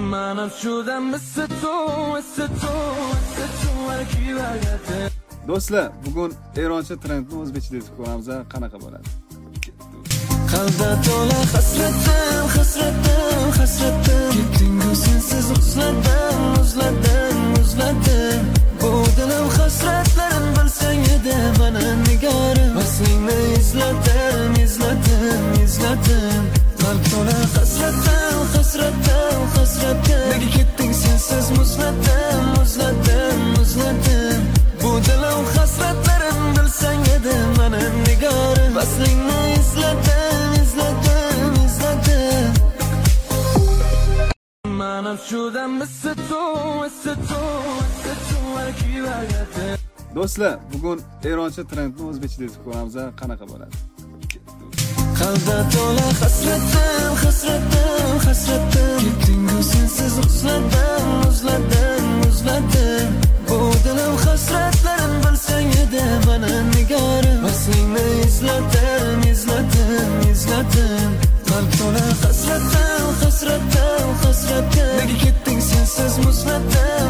Do'stlar, bugun eroncha trendni o'zbekcha deb ko'ramiz. Qanaqa bo'ladi? Qalbda to'la hasratim, hasratim, hasratim. Ketdingu sensiz uzladim. Bu dilim hasratlarim bilsang edi mana nigorim. Vaslingni izladim. Qalb to'la hasratim, hasratim. Nega ketding sensiz muzladim. Bu dilim hasratlarim bilsang edi mana nigorim. Vaslingni izladim. Do'stlar, bugun eroncha trendni o'zbekcha deb ko'ramiz. Qanaqa bo'ladi? Qalbda to'la hasratim, hasratim. Ketdingu sensiz uzladim. Bu dilim hasratlarim bilsang edi mana nigorim. Vaslingni izladim. Qalb to'la hasratim. Nega ketding sensiz muzladim.